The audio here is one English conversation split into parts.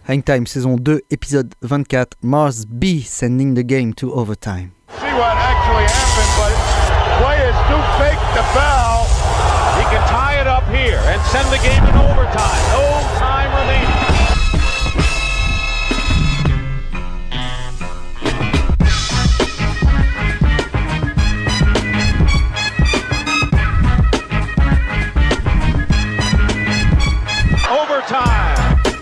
Hangtime saison 2 épisode 24, Mars B sending the game to overtime. See what actually happened, but play is too fake to foul. He can tie it up here and send the game in overtime. No time remaining. Overtime.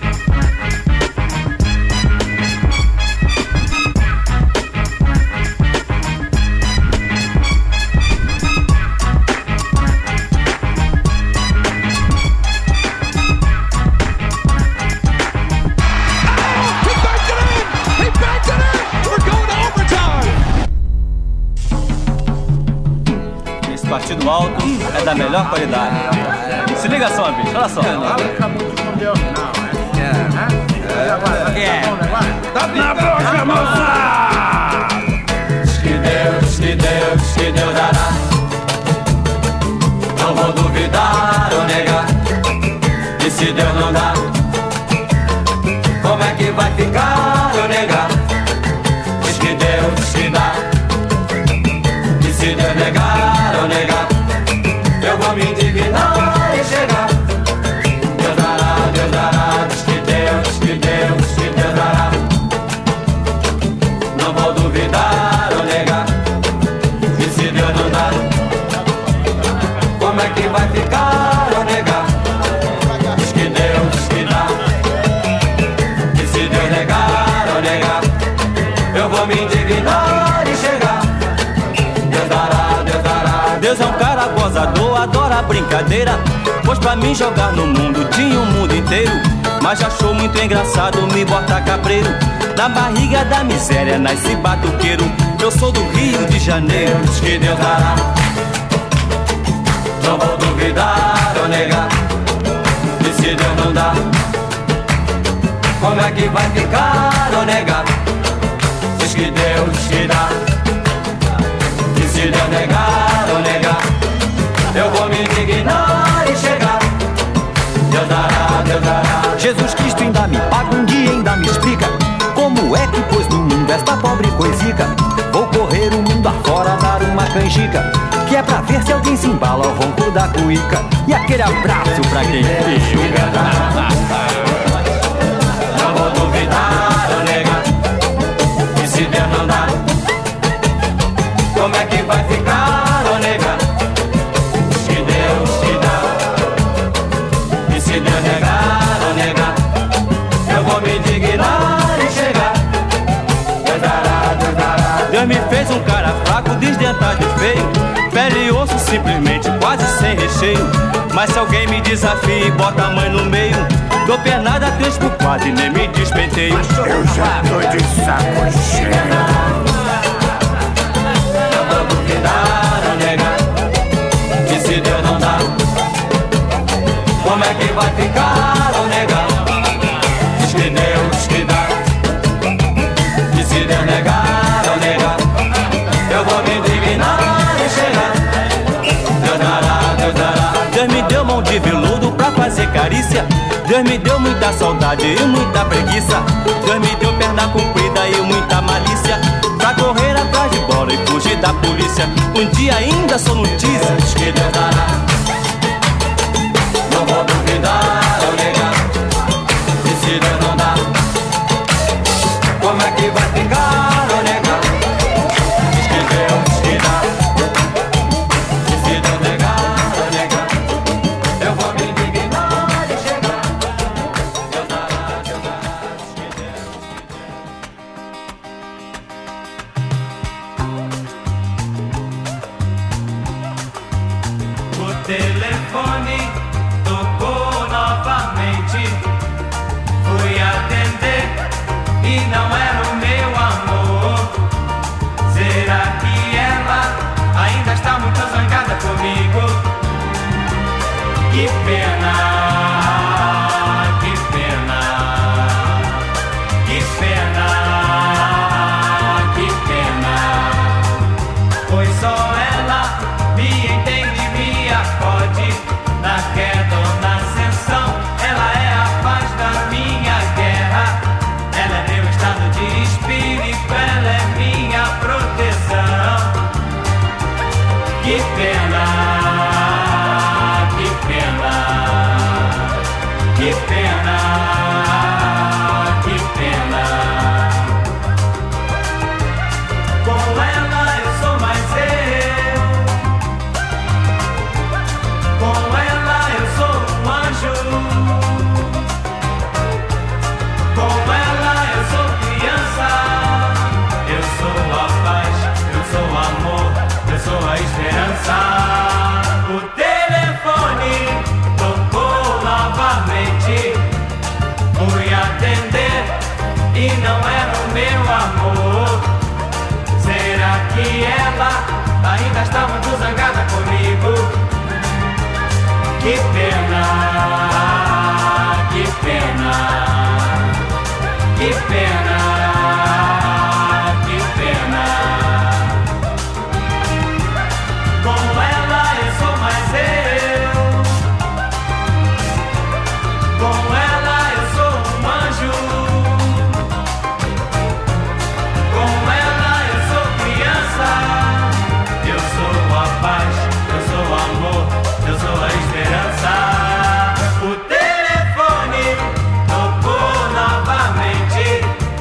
Partido alto é da melhor qualidade. Se liga só, bicho, olha só. Na boca, moça! Que Deus dará. Não vou duvidar ou negar. E se Deus não dá, como é que vai ficar ou negar? Diz que Deus te dá. E se Deus negar ou negar, eu vou me indignar e chegar. Deus dará, diz que Deus dará. Não vou duvidar ou negar. E se Deus não dá, como é que vai ficar ou negar? Diz que Deus dá. E se Deus negar ou negar, eu vou me indignar e chegar. Deus dará. Deus é um cara gozador, adora brincadeira. Pois pra mim jogar no mundo tinha o mundo inteiro. Mas achou muito engraçado me botar cabreiro. Na barriga da miséria nasce batuqueiro. Eu sou do Rio de Janeiro. Diz que Deus dará. Não vou duvidar ou negar. E se Deus não dá, como é que vai ficar ou negar? Diz que Deus te dá. E se Deus negar ou negar, eu vou me indignar e chegar. Deus dará. Jesus Cristo ainda me paga um dia, ainda me explica como é que pôs no mundo esta pobre coisica. Vou correr o mundo afora, dar uma canjica, que é pra ver se alguém se embala ao ronco da cuíca. E aquele abraço pra quem fica. Não vou duvidar ou negar. E se Deus não dá, como é que vai ficar ou negar? Se Deus te dá. E se Deus negar ou negar, eu vou me indignar e chegar. Deus dará. Deus me fez um cara fraco, desdentado e feio, pele e osso simplesmente quase sem recheio. Mas se alguém me desafia e bota a mãe no meio, dou pernada 3x4 e nem me despenteio. Eu já tô de saco cheio. Não vou duvidar ou negar. E se Deus não dá, como é que vai ficar ou negar? Diz que Deus te dá. E se Deus negar ou negar, eu vou me indignar e chegar. Deus dará. Deus me deu mão de veludo pra fazer carícia. Deus me deu muita saudade e muita preguiça. Deus me deu perna comprida e muita malícia, pra correr atrás de bola e fugir da polícia. Um dia ainda sou notícia. Diz que Deus dará. Não vou duvidar ou negar. E se Deus não dá, como é que vai ficar ou negar? Diz que Deus te dá. E se Deus negar ou negar, eu vou me indignar e chegar. Deus dará. Diz que Deus te dá. O telefone tocou novamente. Fui atender e não era o meu amor. Será que ela ainda está muito zangada comigo? Que pena, que pena, que pena, que pena. Pois só ela me entende, me acode. Na queda ou na ascensão, ela é a paz da minha guerra. Com ela eu sou criança, eu sou a paz, eu sou o amor, eu sou a esperança. O telefone tocou novamente, fui atender e não era o meu amor. Será que ela ainda está muito zangada comigo? Que pena, que pena, que pena, que pena. Com ela eu sou mais eu, com ela eu sou um anjo, com ela eu sou criança, eu sou a paz, eu sou o amor, eu sou a esperança. O telefone tocou novamente,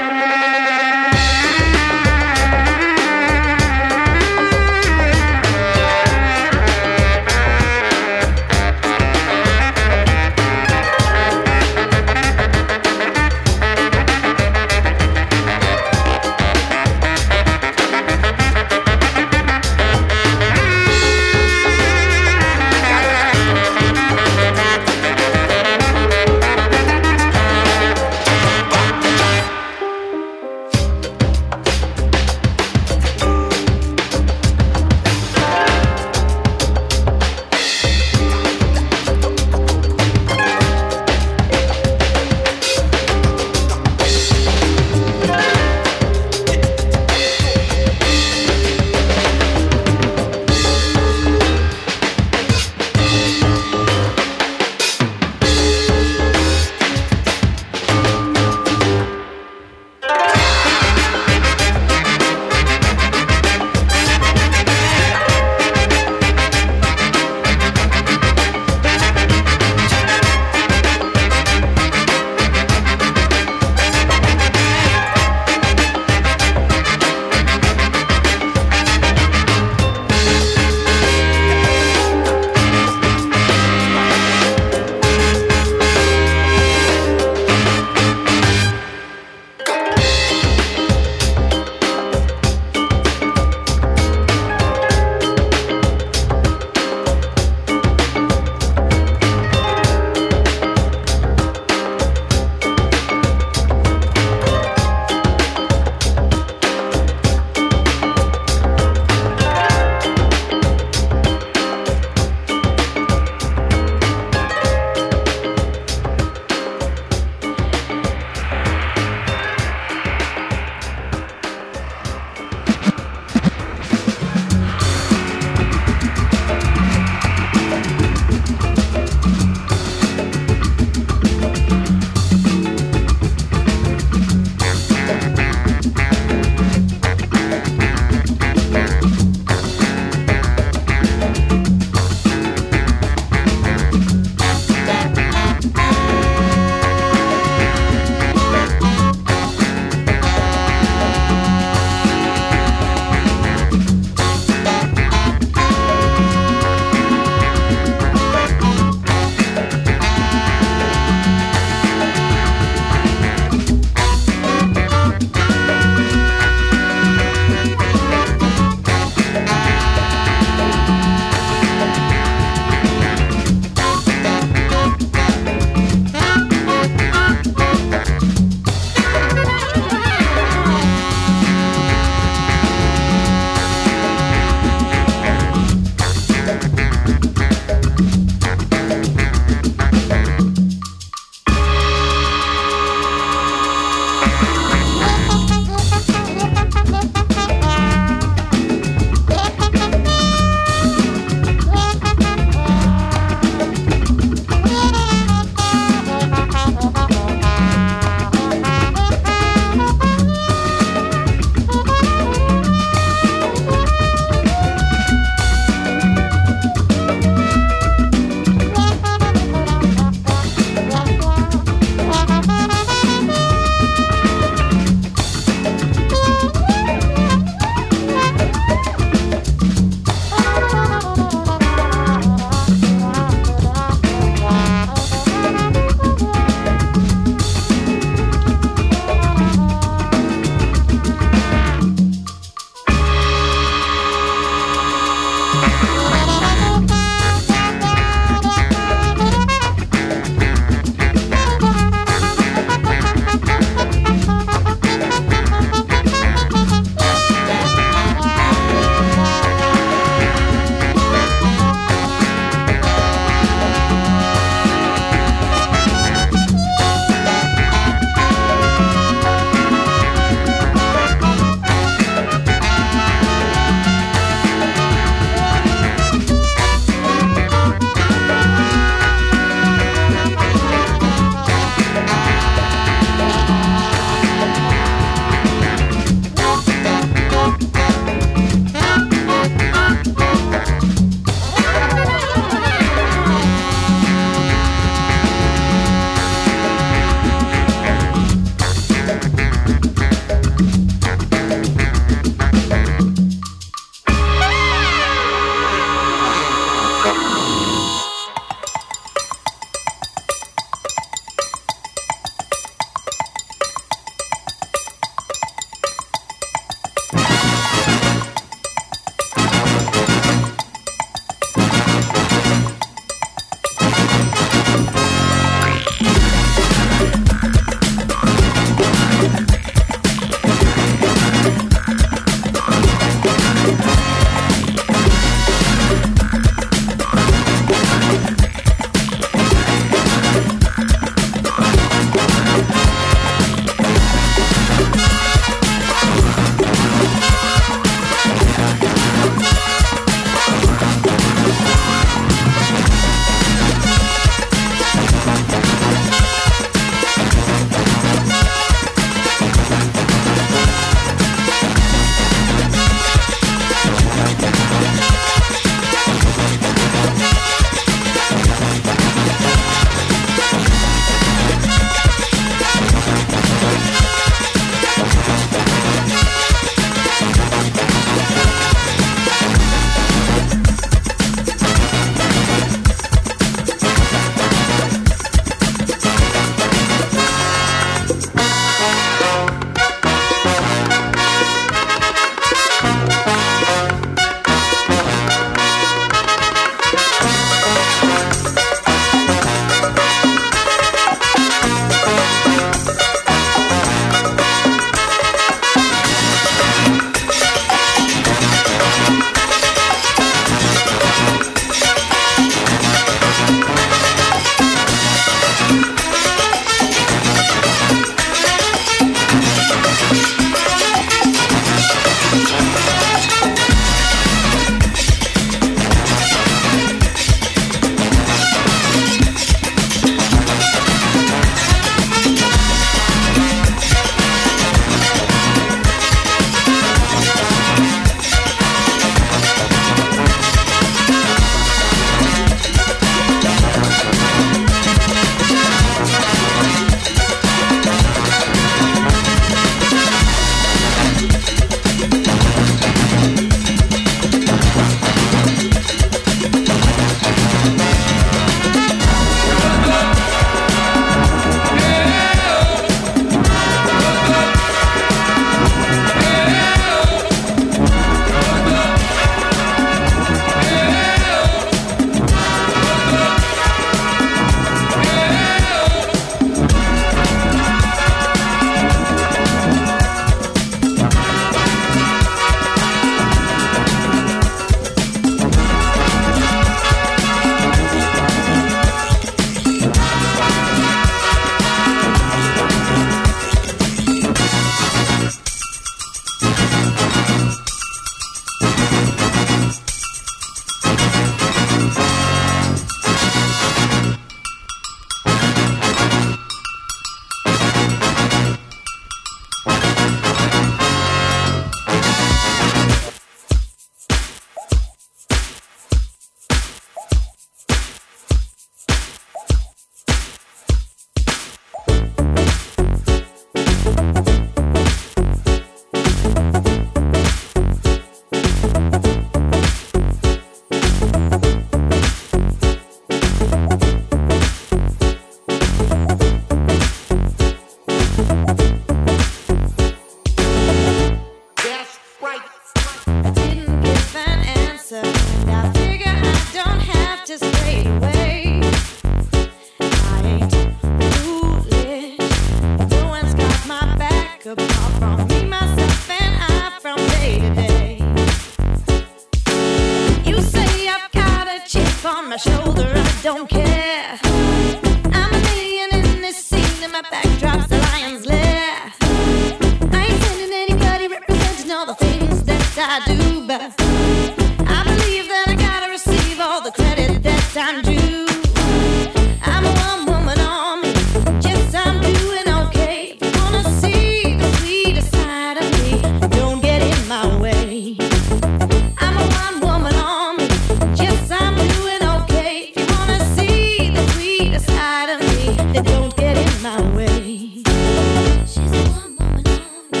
shoulder, I don't care. I'm an alien in this scene, and my backdrop's the lion's lair. I ain't sending anybody representing all the things that I do, but I believe that I gotta receive all the credit that I'm due. I'm a one-woman army, yes, I'm doing okay. If you wanna see the sweetest side of me, don't get in my way. I'm a one-woman army, yes, I'm doing okay. If you wanna see the sweetest side of me, then don't get in my way. She's a one-woman army.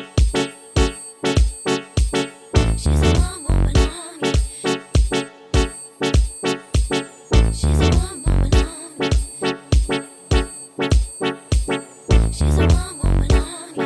She's a one-woman army. She's a one-woman army. She's a one-woman army.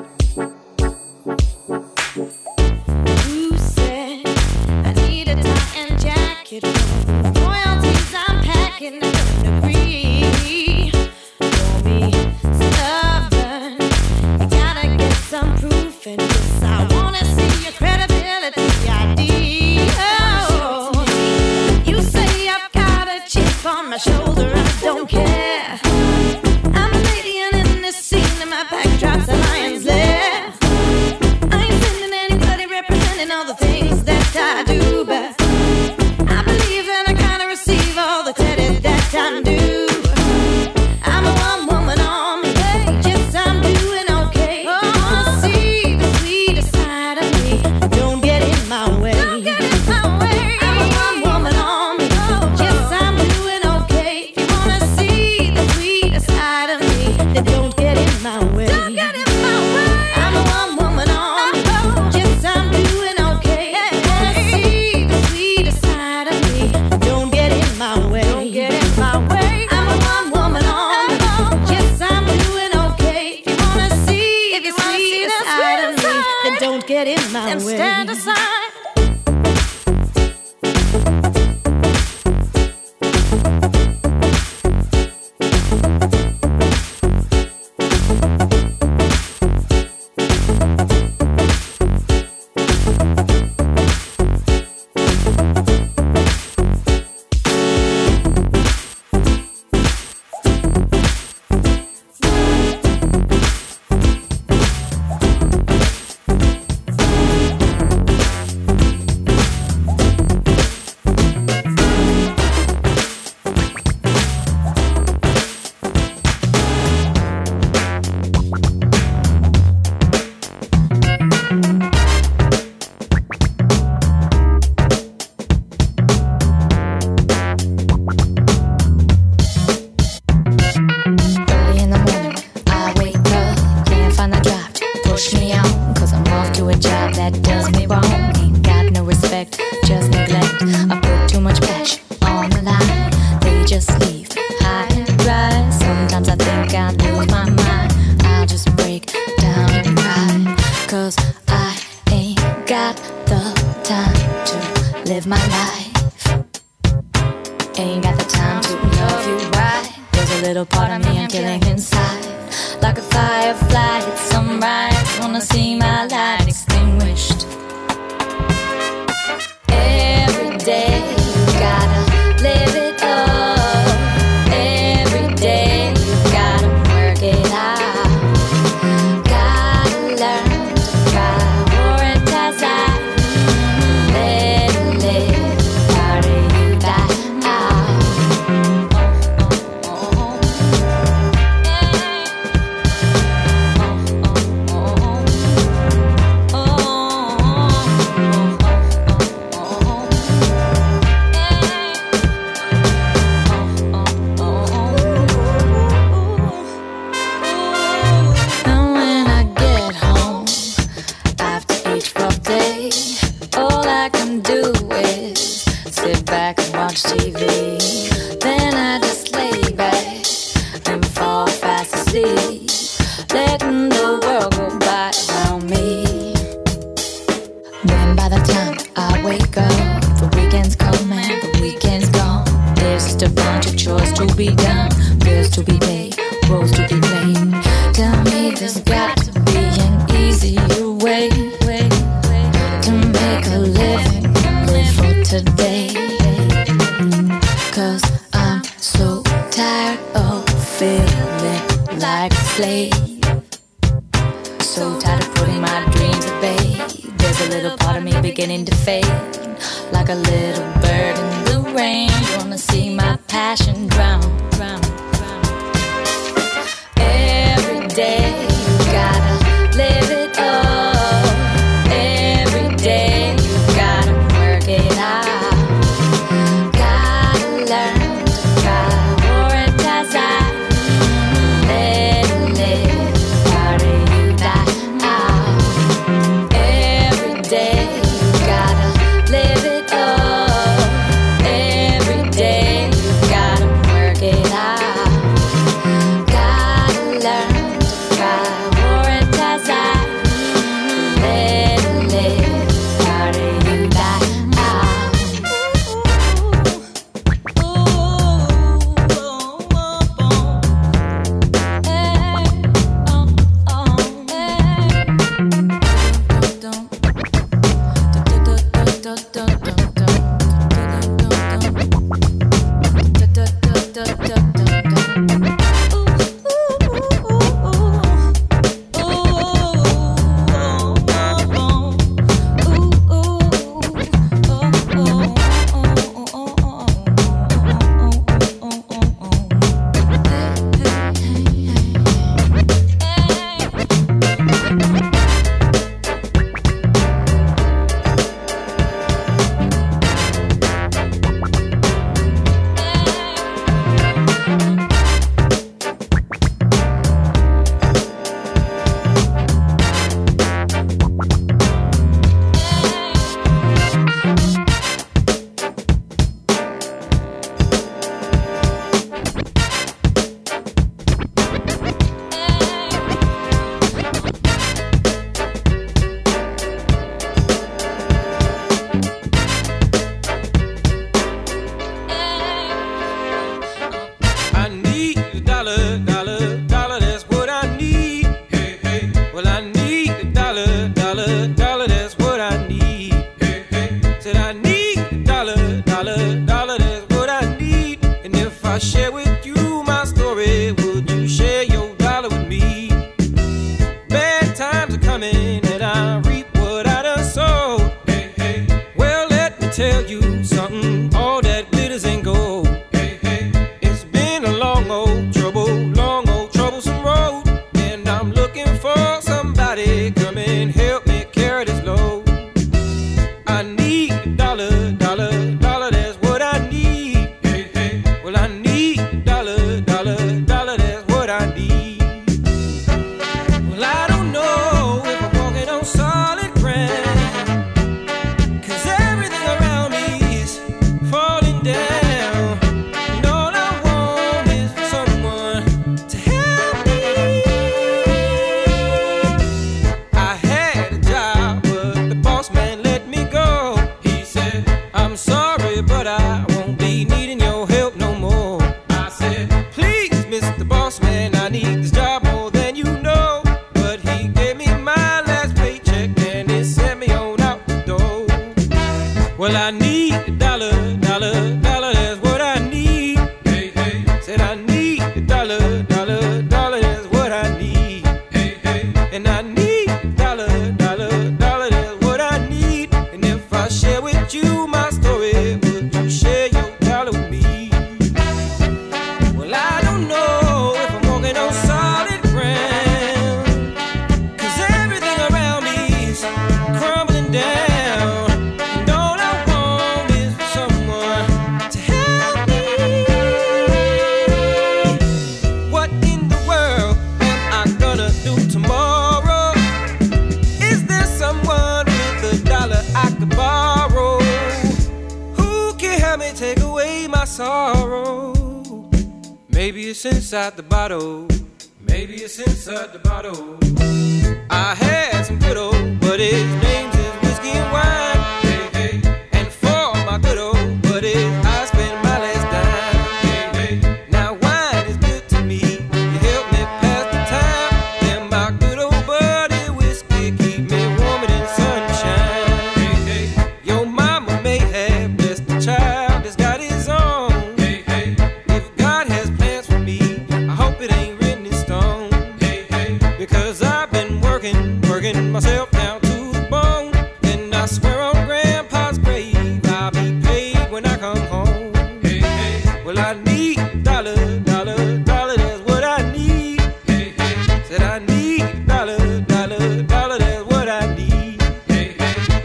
Who said I need a tie and jacket? Royalties I'm packing, I couldn't agree. Don't be stubborn, you gotta get some proof, and yes, I wanna see your credibility ID. Oh, you say I've got a chip on my shoulder, I don't care. I'm an alien in this scene, and my backdrop's a lion's lair. I ain't sending anybody representing all the things that I do, but I believe that I gotta receive all the credit that I'm due. I'm a one-woman army, yes, I'm doing okay. I wanna see the sweetest side of me, don't get in my way. Don't get in my way. I'm a one-woman army, yes, I'm doing okay. If you wanna see the sweetest side of me, then don't get in my way. Don't get in my way. I'm a one-woman army, yes, I'm doing okay. If you wanna see the sweetest side of me, don't get in my way. Don't get in my way. I'm a one-woman army, yes, I'm doing okay. If you wanna see the sweetest side of me, then don't get in my way. Then stand aside. Early in the morning, I wake up, can't find the drive to push me on, 'cause I'm off to a job that does me wrong. Ain't got no respect, just neglect. I put too much passion on the line, they just leave high and dry. Sometimes I think I lose my mind, I'll just break down and cry, 'cause I ain't got the time to live my life. Ain't got the time to love you right. There's a little part of me I'm killing inside. Like a firefly, it's sunrise. Wanna see my light extinguished. Every day you gotta live it up. Every day you gotta work it out. Gotta learn to prioritize that. Let it live, part of you die out. And when I get home after each rough day, all I can do is sit back and watch TV. Then I just lay back and fall fast asleep, letting the world go by around me. Then by the time I wake up, the weekend's come and the weekend's gone. There's just a bunch of chores to be done, bills to be paid, roles to be played. Tell me there's got to be an easier way to make a living, live for today. slave. So tired of putting my dreams at bay. There's a little part of me beginning to fade, like a little bird in the rain. Wanna see my passion drown, drown, drown. Every day you gotta live it up. Every day you gotta work it out. Gotta learn to prioritize that. Let it live, part of you die out. Every day you gotta live it up. Every day you gotta work it out. Gotta learn to prioritize that. Let it live, part of you die out. Inside the bottle, maybe it's inside the bottle. I had some good old buddies, names is whiskey and wine. Hey, hey. And for my good old buddies, I spend my last dime. Hey, hey. Now wine is good to me, you help me pass the time. Then my good old buddy whiskey keep me warmer than sunshine. Hey, hey. Your mama may have blessed the child that's got his own. Hey, hey. If God has plans for me, I hope it ain't written in stone. Hey,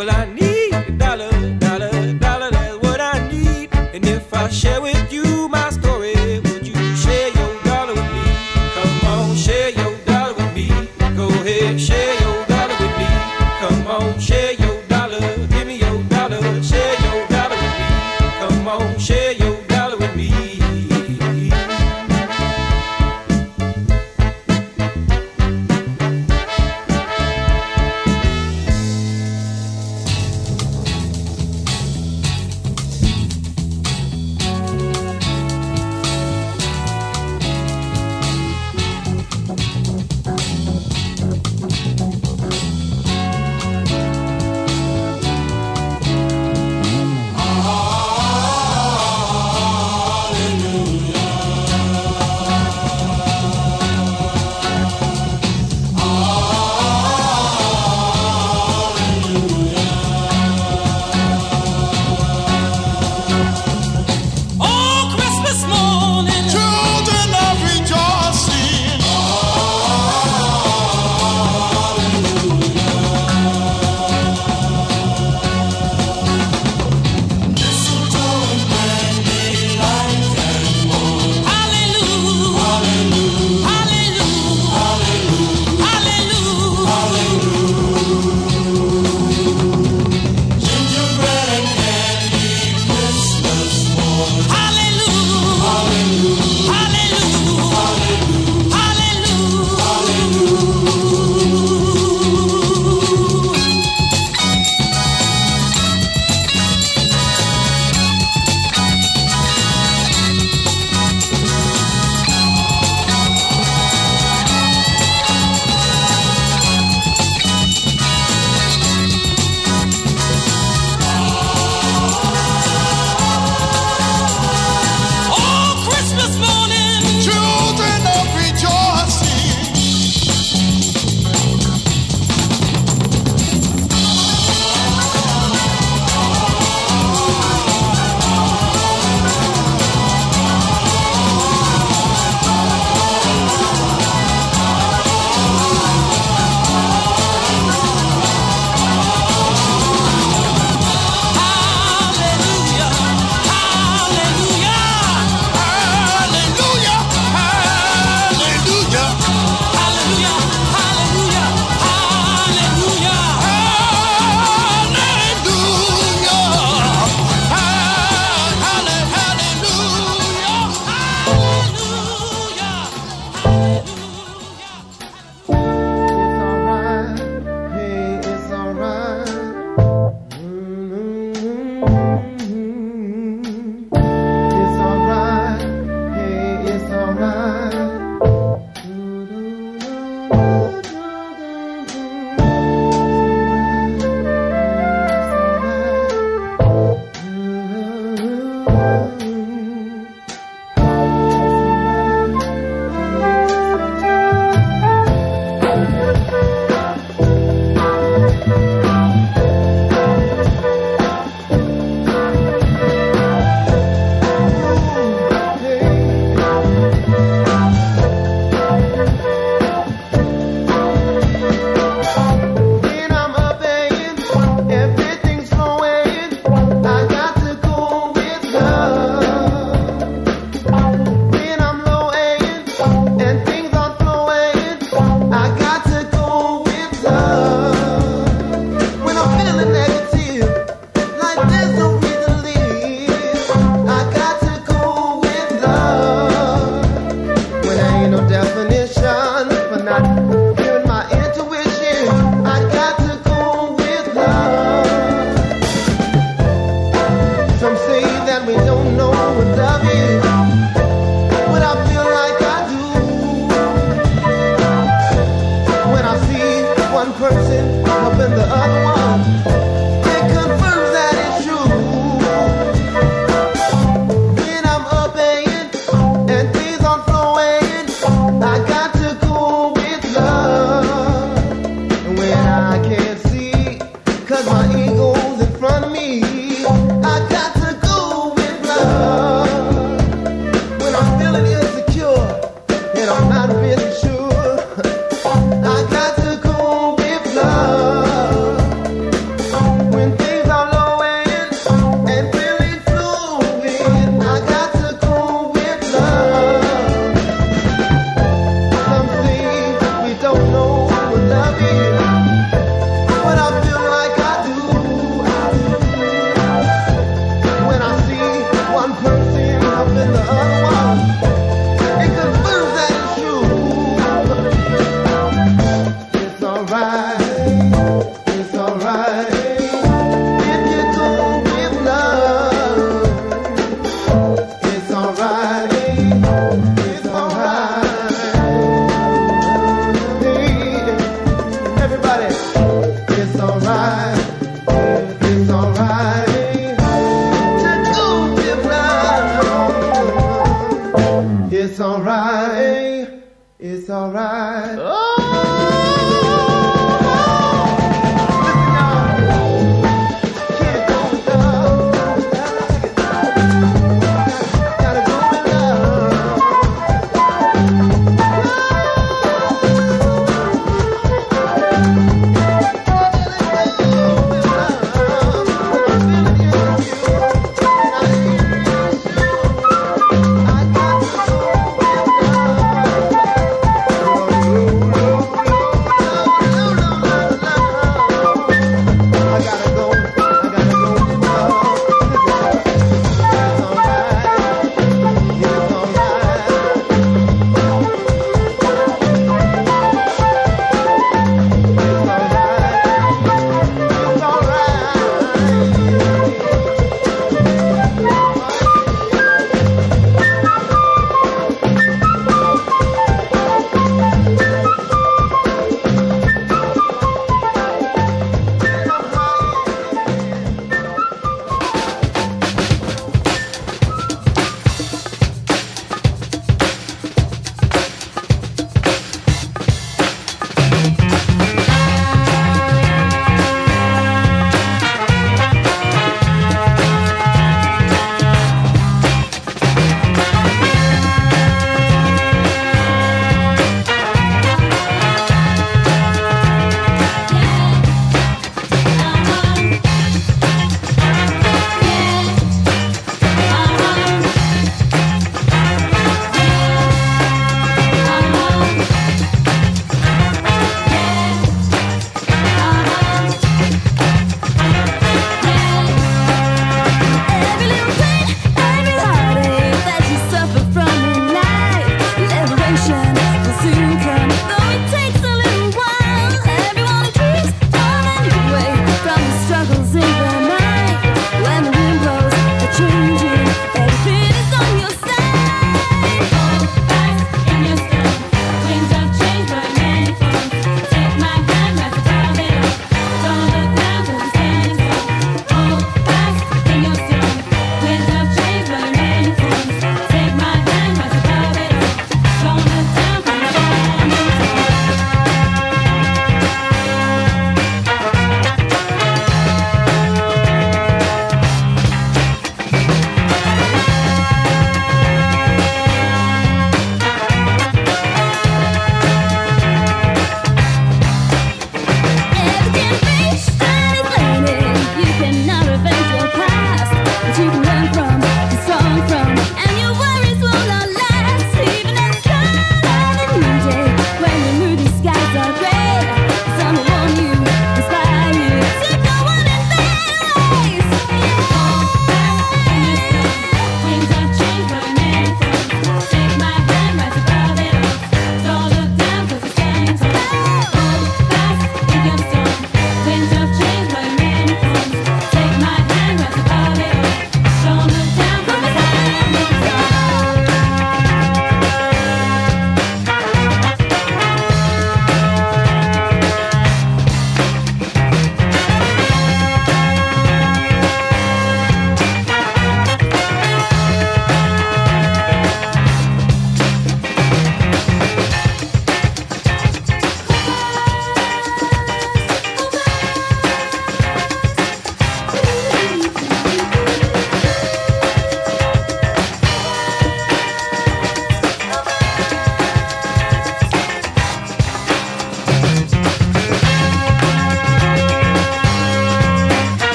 Well, I need a dollar, dollar, dollar, that's what I need. And if I share with you my story, would you share your dollar with me? Come on, share your dollar with me. Go ahead, share your dollar with me. Come on, share your dollar. Give me your dollar, share your dollar with me. Come on, share your dollar with me. alright.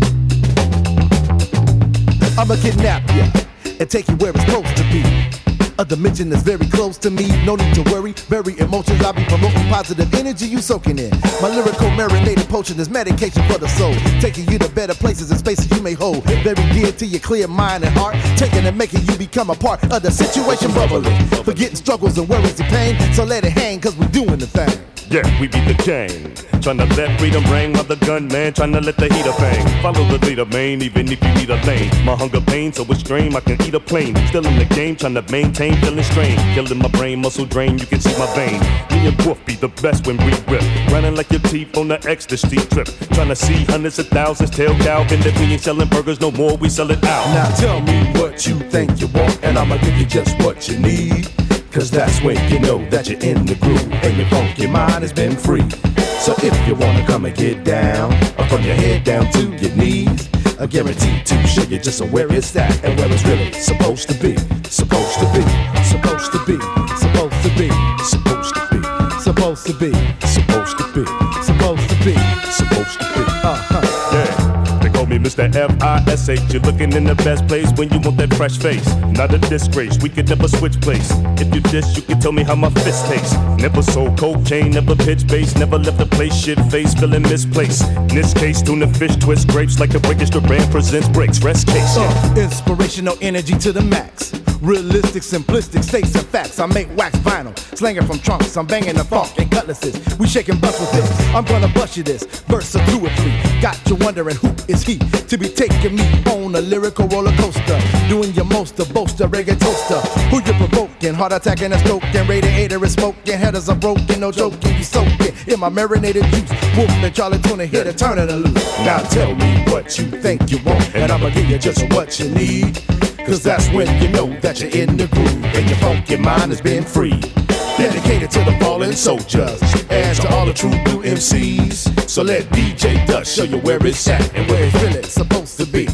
I'ma kidnap you and take you where it's supposed to be. A dimension that's very close to me. No need to worry, very emotions. I'll be promoting positive energy you soaking in. My lyrical marinated potion is medication for the soul, taking you to better places and spaces you may hold. Very dear to your clear mind and heart, taking and making you become a part of the situation bubbling. Forgetting struggles and worries and pain, so let it hang, cause we're doing the thing. Yeah, we be the gang. Tryna let freedom ring while the gunman tryna let the heater bang. Follow the leader, man, even if you need a lane. My hunger pain so extreme, I can eat a plane. Still in the game, tryna maintain, feeling strain. Killing my brain, muscle drain, you can see my vein. Me and Wolf be the best when we rip. Running like your teeth on the ecstasy trip. Tryna see hundreds of thousands, tell Calvin that we ain't selling burgers no more, we sell it out. Now tell me what you think you want, and I'ma give you just what you need. Cause that's when you know that you're in the groove and your funky mind has been free. So if you wanna come and get down, or from your head down to your knees, I guarantee to show you just where it's at and where it's really supposed to be. Supposed to be, supposed to be, supposed to be, supposed to be, supposed to be, supposed to be, supposed to be, supposed to be. Yeah, they call me Mr. F.I.S.H. You're looking in the best place when you want that fresh face. Not a disgrace, we could never switch place. If you dish, you can tell me how my fist tastes. Never sold cocaine, never pitch bass, never left the place shit face, feeling misplaced. In this case, tuna fish twist grapes like a register brand presents breaks. Rest case. Inspirational energy to the max. Realistic, simplistic states and facts. I make wax vinyl, slanging from trunks. I'm banging the funk and cutlasses. We shaking butts with this. I'm gonna bust you this. Verse or 2 or 3. Got you wondering who is he to be taking me on a lyrical roller coaster. Doing your most to boast a reggae toaster. Who you provoking? Heart attacking and stroking. Radiator is smoking. Headers are broken. No joking. You soaking in my marinated juice. Wolf and Charlie Tuna here to turn it loose. Now tell me what you think you want, and I'ma give you just what you need. Cause that's when you know that you're in the groove and your funky mind has been free. Dedicated to the fallen soldiers and to all the true blue MCs. So let DJ Dust show you where it's at and where it's really supposed to be.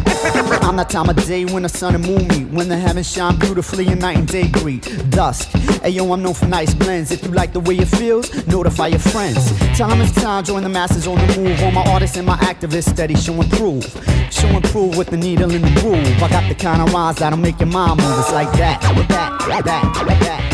I'm that time of day when the sun and moon meet, when the heavens shine beautifully and night and day greet. Dusk, ayo, I'm known for nice blends. If you like the way it feels, notify your friends. Time is time, join the masses on the move. All my artists and my activists steady show and prove. Show and prove with the needle in the groove. I got the kind of rhymes that'll make your mind move. It's like that, like that, like that, like that.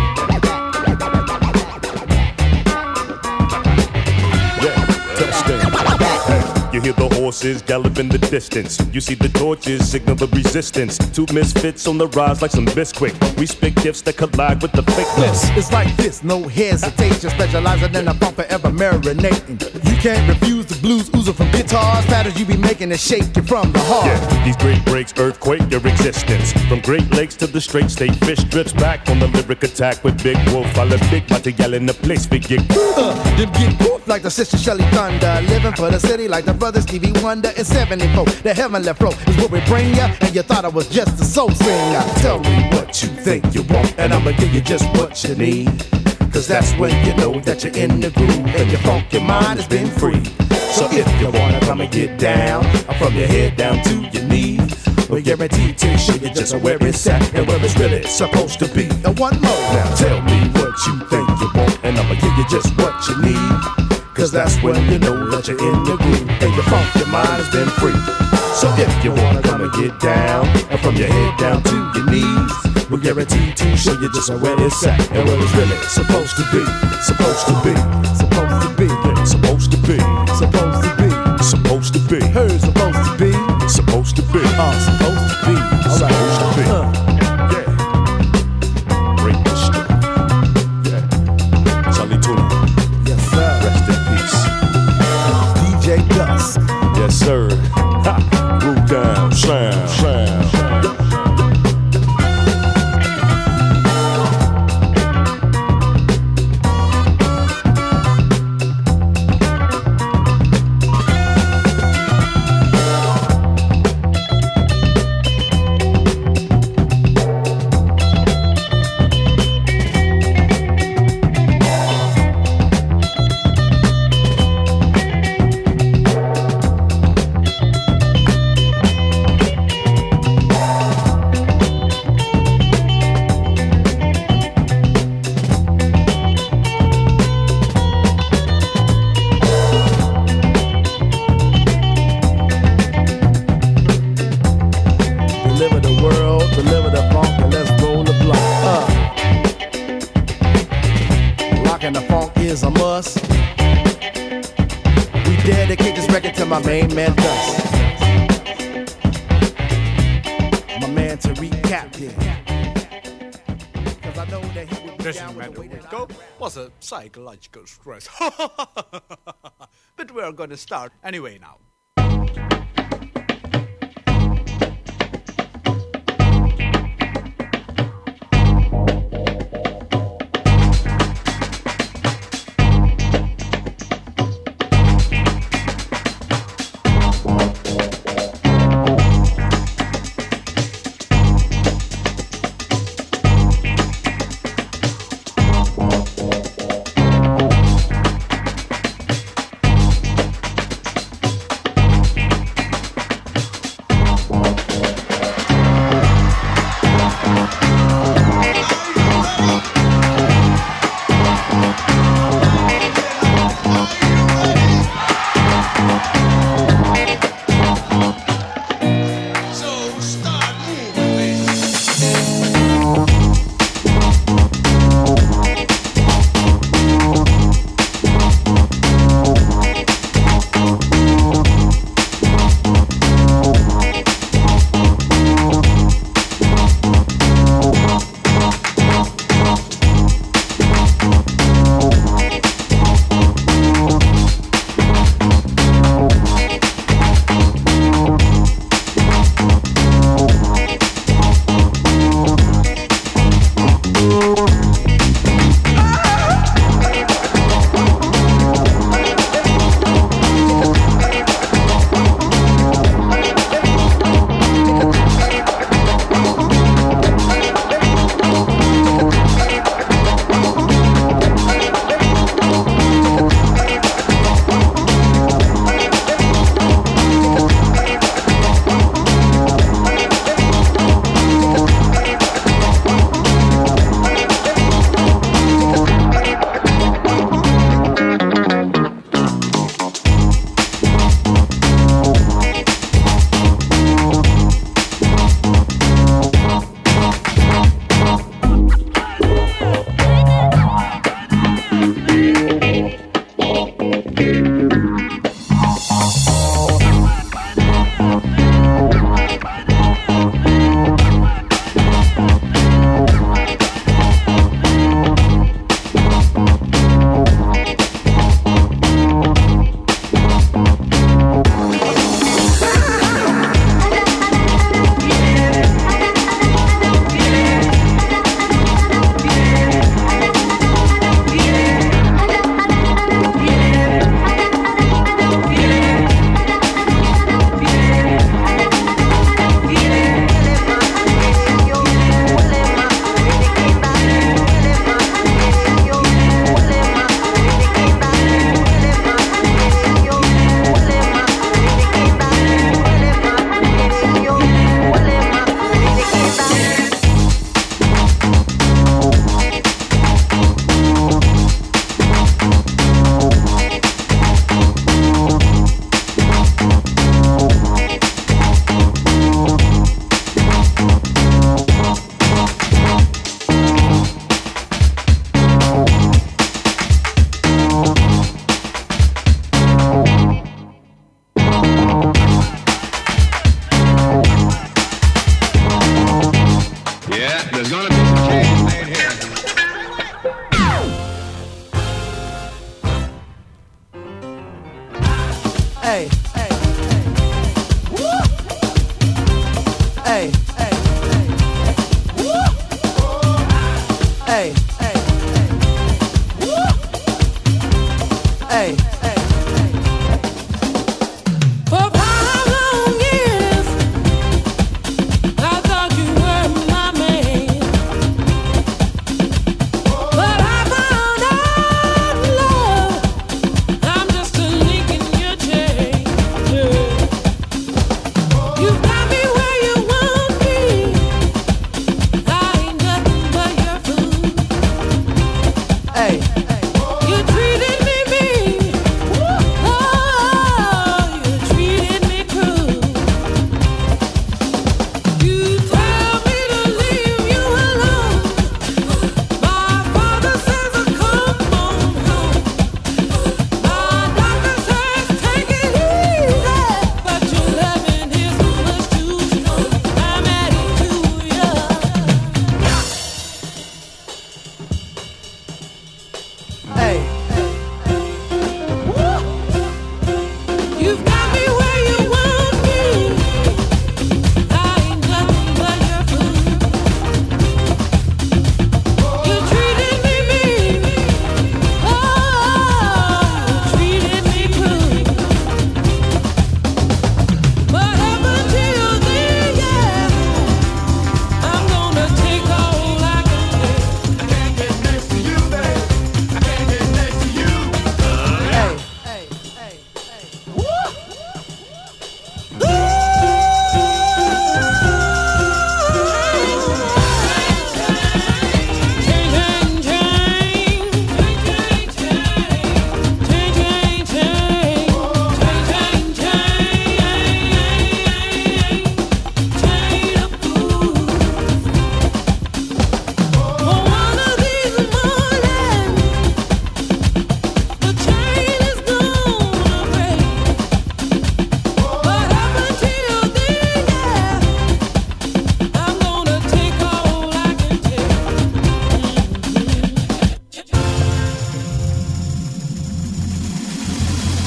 You hear the horses gallop in the distance. You see the torches signal the resistance. 2 misfits on the rise like some Bisquick. We spit gifts that collide with the fakeness. It's like this, no hesitation. Specializing in a funk forever marinating. You can't refuse the blues oozing from guitars. Patterns you be making and shaking from the heart. Yeah, these great breaks earthquake your existence. From Great Lakes to the straight state, fish drips back on the lyric attack with Big Wolf. While the big body yell in the place we get them get poof like the sister Shelly Thunder. Living for the city like the brothers Stevie Wonder in 74. The heavenly flow is what we bring ya, and you thought I was just a soul singer. Tell me what you think you want, and I'ma give you just what you need. Cause that's when you know that you're in the groove and your funky mind has been free. So if you wanna come and get down, from your head down to your knees, we're guaranteed to show you just where it's at and where it's really supposed to be. And one more. Now tell me what you think you want, and I'ma give you just what you need. Cause that's when you know that you're in the groove and your funky mind has been free. So if you wanna come and get down, and from your head down to your knees, we're guaranteed to show you just where it's at and where it's really supposed to be. Supposed to be. Supposed to be. Yeah, supposed to be. Supposed to be. Supposed to be. Her supposed to be. Supposed to be. Supposed to be. Supposed to be. Yeah. Break the strip. Yeah. Charlie Tuna. Yes, sir. Rest in peace. DJ Dust. Yes, sir. Ha. Root down. Slam. Slam. record to my main man Dust. My man Tariq Captain. Cause I know that he would be This down with the way that Rico was a psychological stress. But we're gonna start anyway now.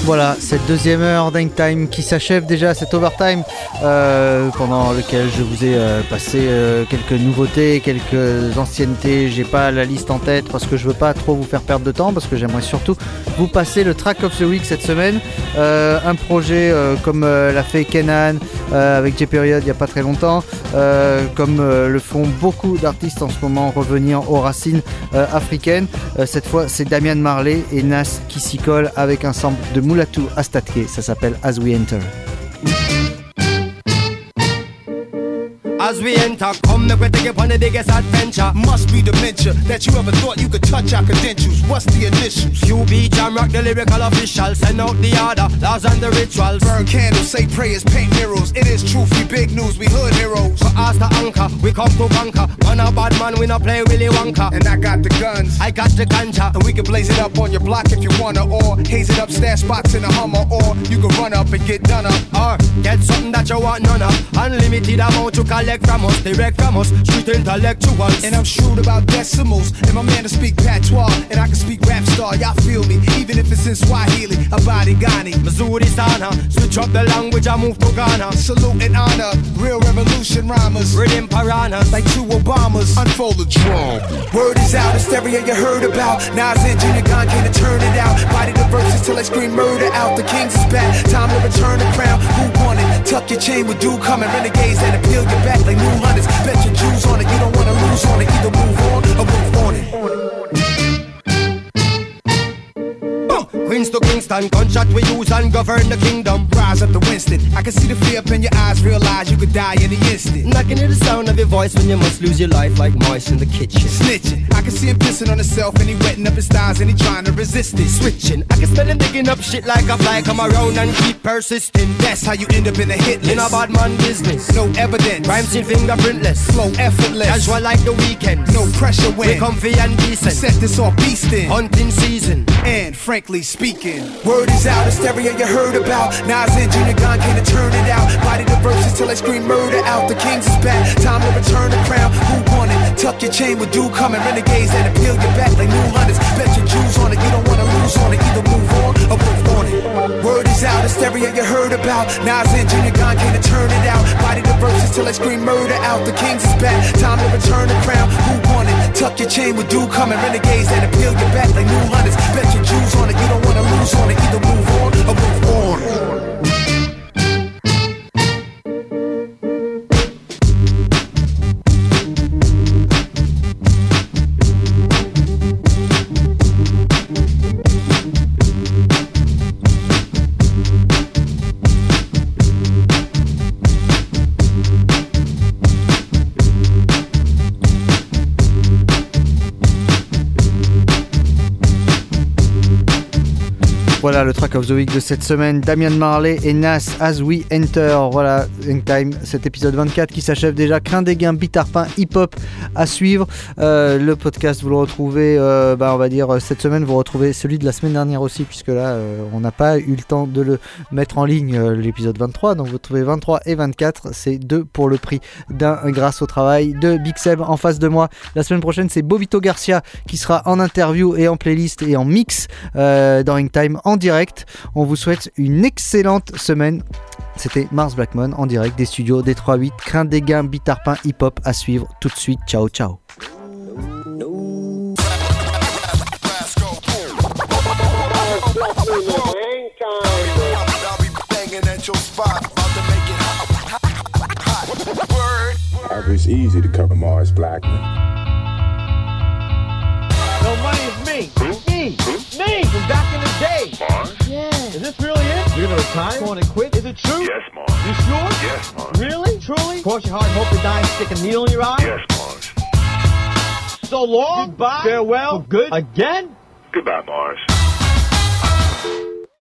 Voilà, cette deuxième heure d'Hangtime qui s'achève déjà, cet overtime pendant lequel je vous ai passé quelques nouveautés, quelques anciennetés. J'ai pas la liste en tête parce que je veux pas trop vous faire perdre de temps, parce que j'aimerais surtout vous passer le track of the week cette semaine. Un projet comme l'a fait Kenan avec J-Period il y a pas très longtemps, comme le font beaucoup d'artistes en ce moment, revenir aux racines africaines. Cette fois c'est Damian Marley et Nas qui s'y collent avec un sample de Mulatu Astatke, ça s'appelle As We Enter. As we enter, come make we take it on the biggest adventure. Must be dementia that you ever thought you could touch our credentials. What's the initials? QB Jam Rock, the lyrical official. Send out the order, laws and the rituals. Burn candles, say prayers, paint murals. It is truth, we big news, we hood heroes. For us the anchor, we come to conquer. Man a bad man, we not play Willy Wonka. And I got the guns, I got the ganja. and we can blaze it up on your block if you wanna. Or haze it up, stash spots in a Hummer. Or you can run up and get done up. Or get something that you want none of. Unlimited amount to collect from us, direct from us, street intellectuals. And I'm shrewd about decimals, and my man to speak patois, and I can speak rap star, y'all feel me, even if it's in Swahili, Abadi Ghani, Missouri Sana, switch up the language, I move to Ghana. Salute and honor, real revolution rhymers, Rhythm piranhas, like two Obamas, unfold the drum. Word is out, hysteria you heard about, Nas and Junior Gong came to turn it out, body the verses till I scream murder out, the kings is back, time to return the crown, who won it, tuck your chain with dew coming, renegades that appeal your back like new hunters, bet your Jews on it, you don't wanna lose on it, either move on or move on it. Queens to Kingston, gunshot we use and govern the kingdom. Rise up to Winston, I can see the fear up in your eyes, realize you could die in the instant. I can hear the sound of your voice when you must lose your life like mice in the kitchen. Snitching, I can see him pissing on himself and he wetting up his thighs and he trying to resist it. Switching, I can smell him digging up shit like a fly, come around and keep persisting. That's how you end up in the hit list. In a bad man business, no evidence, rhymes in fingerprintless, flow effortless, casual like the weekend, no pressure when we comfy and decent. Set this off beastin', hunting season, and frankly speaking, word is out, hysteria you heard about, Nas and Junior Gong came to turn it out, body the verses till I scream murder out, the kings is back, time to return the crown, who won it, tuck your chain with dew coming, renegades that appeal your back like new hunters, bet your Jews on it, you don't wanna lose on it, either move on or move on it. Word is out, hysteria you heard about, Nas and Junior Gong came to turn it out, body the verses till I scream murder out, the kings is back, time to return the crown, who won it, tuck your chain with dew coming, renegades that appeal your back like new hunters, bet your Jews on it, you don't wanna lose on it, either move on or move on. Voilà le track of the week de cette semaine, Damian Marley et Nas, As We Enter. Voilà, Hangtime, cet épisode 24 qui s'achève déjà. Crin des gains, Bitarpin, hip-hop à suivre. Le podcast, vous le retrouvez, on va dire, cette semaine, vous retrouvez celui de la semaine dernière aussi, puisque là, on n'a pas eu le temps de le mettre en ligne, l'épisode 23. Donc vous trouvez 23 et 24, c'est deux pour le prix d'un grâce au travail de Big Seb en face de moi. La semaine prochaine, c'est Bobito Garcia qui sera en interview et en playlist et en mix dans Hangtime en direct. On vous souhaite une excellente semaine. C'était Mars Blackmon en direct des studios des 3-8. Crin des gains, Bitarpin, hip-hop à suivre tout de suite. Ciao, ciao. It's easy to cover Mars Blackmon. No, money is me. Me from back in the day. Mars? Yeah. Is this really it? You're gonna retire? Going to quit? Is it true? Yes, Mars. You sure? Yes, Mars. Really? Truly? Cross your heart and hope to die and stick a needle in your eye? Yes, Mars. So long. Goodbye. Farewell. For good. Again? Goodbye, Mars.